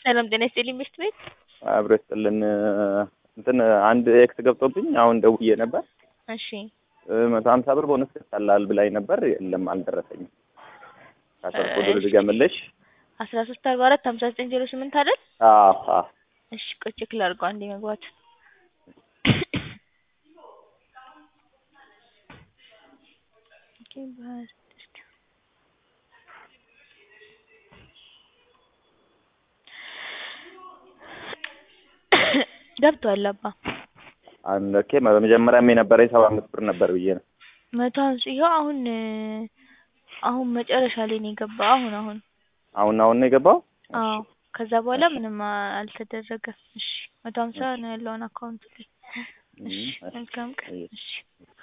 ሰላም ጤና ይስጥልኝ ምሽት ቤት አብሮ ይስጥልን እንትን አንድ ኤክስ ገብቶብኝ አሁን ደውዬ ነበር። እሺ 150 ብር ቦነስ ይሰጣል ብላኝ ነበር። የለም አልደረሰኝም። ካሰርኮ ልድገምልሽ 1344 5908 አይደል? አዎ እሺ ቆይ ቼክ ላድርገው አንዴ መግባት ገብቷል አባ አንለከ በመጀመሪያም የነበረኝ 75 ብር ነበር ብዬ ነው 150 ይኸው አሁን መጨረሻ ላይ ነው የገባው አሁን ነው የገባው። አዎ ከዛ በኋላ ምንም አልተደረገም። እሺ 150 ነው ያለው አካውንት ላይ። እሺ መልካም ቀን። እሺ